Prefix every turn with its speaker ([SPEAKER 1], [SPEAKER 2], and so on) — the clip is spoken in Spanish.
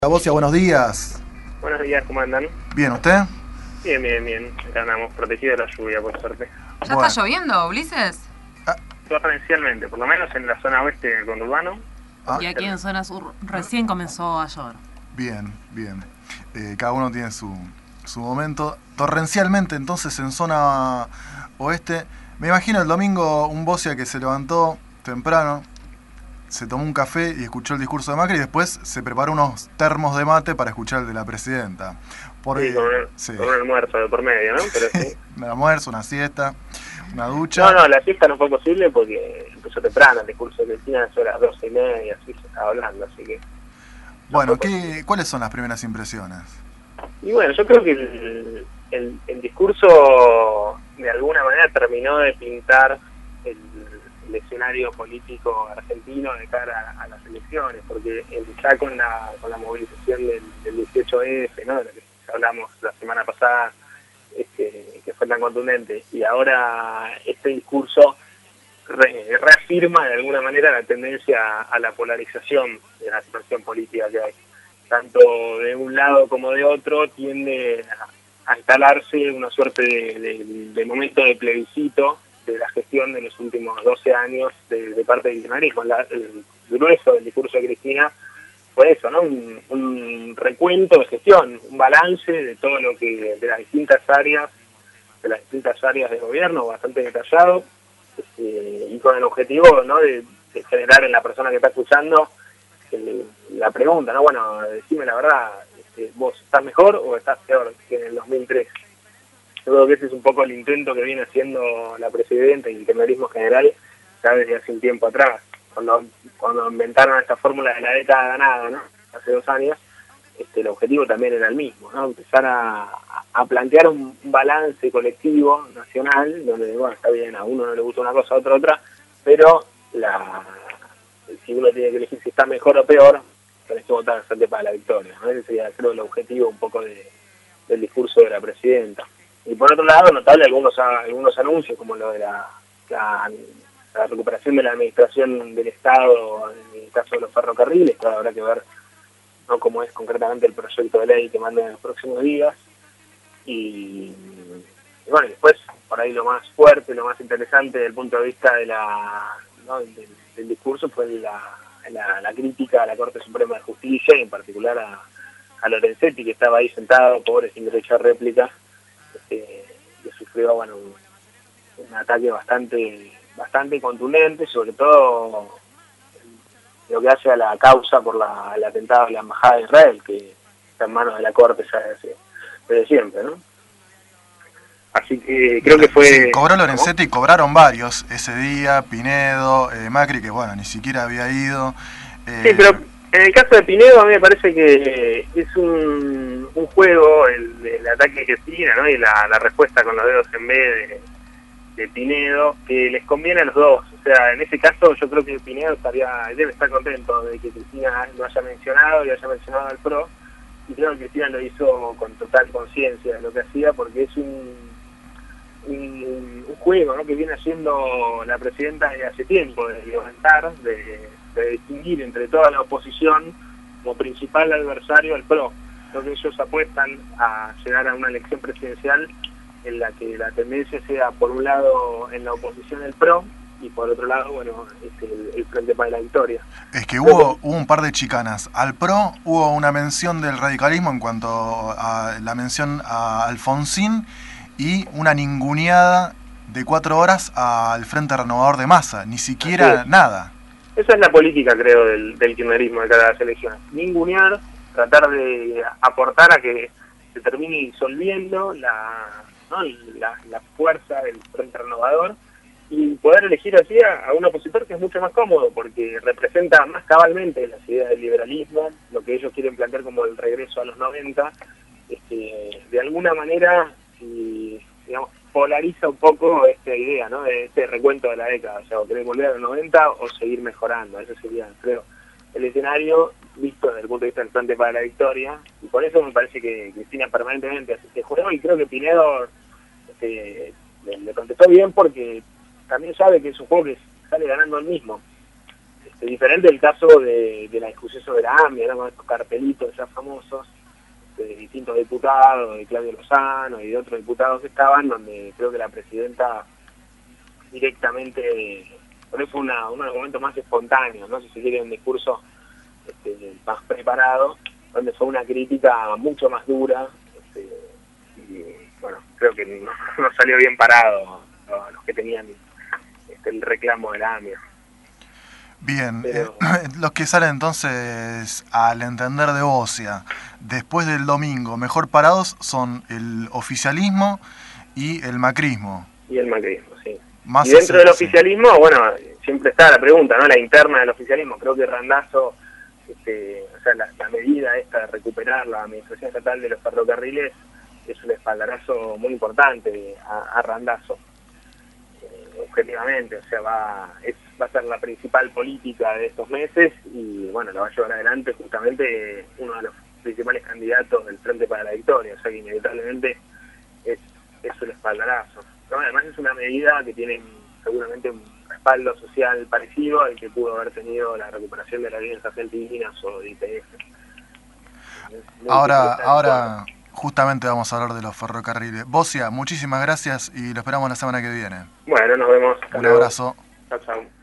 [SPEAKER 1] Bocia, buenos días.
[SPEAKER 2] Buenos días, ¿cómo andan?
[SPEAKER 1] Bien, ¿usted?
[SPEAKER 2] Bien, bien, bien. Acá andamos protegidos de la lluvia, por suerte.
[SPEAKER 3] ¿Ya
[SPEAKER 1] Bueno.
[SPEAKER 3] está lloviendo, Ulises?
[SPEAKER 2] Torrencialmente, por lo menos en la zona oeste del conurbano.
[SPEAKER 3] Y aquí en zona sur recién comenzó a llover.
[SPEAKER 1] Bien, bien. Cada uno tiene su momento. Torrencialmente, entonces, en zona oeste. Me imagino el domingo un Bocia que se levantó temprano, se tomó un café y escuchó el discurso de Macri y después se preparó unos termos de mate para escuchar el de la presidenta.
[SPEAKER 2] Sí, con un almuerzo de por medio, ¿no? Pero sí.
[SPEAKER 1] Un almuerzo, una siesta, una ducha.
[SPEAKER 2] No, la siesta no fue posible porque empezó temprano el discurso de Cristina, eso a las 12:30, así se estaba hablando, así que...
[SPEAKER 1] Bueno, ¿cuáles son las primeras impresiones?
[SPEAKER 2] Y bueno, yo creo que el discurso de alguna manera terminó de pintar el escenario político argentino de cara a las elecciones, porque ya con la movilización del 18F, ¿no?, de lo que hablamos la semana pasada, que fue tan contundente, y ahora este discurso reafirma de alguna manera la tendencia a la polarización de la situación política que hay. Tanto de un lado como de otro tiende a instalarse una suerte de momento de plebiscito de la gestión de los últimos 12 años de parte del kirchnerismo. El grueso del discurso de Cristina fue eso, ¿no? Un recuento de gestión, un balance de todo lo que de las distintas áreas de gobierno, bastante detallado, y con el objetivo, ¿no?, de generar en la persona que está escuchando la pregunta, ¿no? Bueno, decime la verdad, ¿vos estás mejor o estás peor que en el 2003? Yo creo que ese es un poco el intento que viene haciendo la presidenta y el kirchnerismo en general ya desde hace un tiempo atrás, cuando inventaron esta fórmula de la década ganada, ¿no?, hace 2 años. El objetivo también era el mismo, ¿no? Empezar a plantear un balance colectivo nacional, donde, bueno, está bien, a uno no le gusta una cosa, a otro otra, pero si uno tiene que elegir si está mejor o peor, tenés que votar frente para la victoria, ¿no? Ese sería, creo, el objetivo un poco del discurso de la presidenta. Y por otro lado, notable algunos anuncios, como lo de la recuperación de la administración del Estado en el caso de los ferrocarriles, que habrá que ver, ¿no?, cómo es concretamente el proyecto de ley que manden en los próximos días. Y bueno, después, por ahí lo más fuerte, lo más interesante desde el punto de vista del discurso fue la crítica a la Corte Suprema de Justicia, y en particular a Lorenzetti, que estaba ahí sentado, pobre, sin derecho a réplica, que sufrió, bueno, un ataque bastante contundente, sobre todo lo que hace a la causa por el atentado a la Embajada de Israel, que está en manos de la Corte ya desde siempre, ¿no? Así que creo que fue...
[SPEAKER 1] Sí, cobró Lorenzetti, cobraron varios ese día, Pinedo, Macri, que bueno, ni siquiera había ido.
[SPEAKER 2] Sí, pero en el caso de Pinedo a mí me parece que es un juego el ataque que Cristina, ¿no?, y la respuesta con los dedos en vez de Pinedo, que les conviene a los dos. O sea, en ese caso yo creo que Pinedo debe estar contento de que Cristina lo haya mencionado y haya mencionado al PRO, y creo que Cristina lo hizo con total conciencia de lo que hacía, porque es un juego, ¿no?, que viene haciendo la presidenta desde hace tiempo, de levantar, de distinguir entre toda la oposición como principal adversario al PRO. Creo que ellos apuestan a llegar a una elección presidencial en la que la tendencia sea, por un lado, en la oposición el PRO, y por otro lado, bueno, el Frente para la Victoria.
[SPEAKER 1] Es que hubo un par de chicanas. Al PRO hubo una mención del radicalismo en cuanto a la mención a Alfonsín, y una ninguneada de 4 horas al Frente Renovador de Massa. Ni siquiera nada.
[SPEAKER 2] Esa es la política, creo, del kirchnerismo de cada elección. Ningunear, tratar de aportar a que se termine disolviendo la fuerza del Frente Renovador, y poder elegir así a un opositor que es mucho más cómodo, porque representa más cabalmente las ideas del liberalismo, lo que ellos quieren plantear como el regreso a los 90, de alguna manera, digamos, polariza un poco esta idea, ¿no?, de este recuento de la década. O sea, o querés volver a los 90 o seguir mejorando. Ese sería, creo, el escenario visto desde el punto de vista del Frente para la Victoria, y por eso me parece que Cristina permanentemente hace este juego, y creo que Pinedo le contestó bien, porque también sabe que es un juego que sale ganando él mismo. Diferente el caso de la discusión sobre la AMIA, ¿no? Con estos cartelitos ya famosos de distintos diputados, de Claudio Lozano y de otros diputados que estaban, donde creo que la presidenta directamente, por eso fue uno de los momentos más espontáneos, no sé si quiere un discurso más preparado, donde fue una crítica mucho más dura, y bueno, creo que no salió bien parado los que tenían el reclamo de la AMIA.
[SPEAKER 1] Bien,
[SPEAKER 2] Pero
[SPEAKER 1] los que salen entonces al entender de Bocia, después del domingo, mejor parados son el oficialismo y el macrismo.
[SPEAKER 2] y el macrismo, sí.
[SPEAKER 1] Más
[SPEAKER 2] Y dentro del
[SPEAKER 1] sí.
[SPEAKER 2] oficialismo, bueno, siempre está la pregunta, ¿no? La interna del oficialismo. Creo que Randazzo, o sea, la medida esta de recuperar la administración estatal de los ferrocarriles es un espaldarazo muy importante a Randazzo. Objetivamente, o sea, va a ser la principal política de estos meses y bueno, la va a llevar adelante justamente uno de los principales candidatos del Frente para la Victoria, o sea que inevitablemente es un espaldarazo, ¿no? Además es una medida que tiene seguramente un respaldo social parecido al que pudo haber tenido la recuperación de las bienes argentinas o de IPF.
[SPEAKER 1] Ahora justamente vamos a hablar de los ferrocarriles. Bocia, muchísimas gracias y lo esperamos la semana que viene.
[SPEAKER 2] Bueno, nos vemos. Hasta
[SPEAKER 1] Un
[SPEAKER 2] luego.
[SPEAKER 1] abrazo.
[SPEAKER 2] Chao, chao.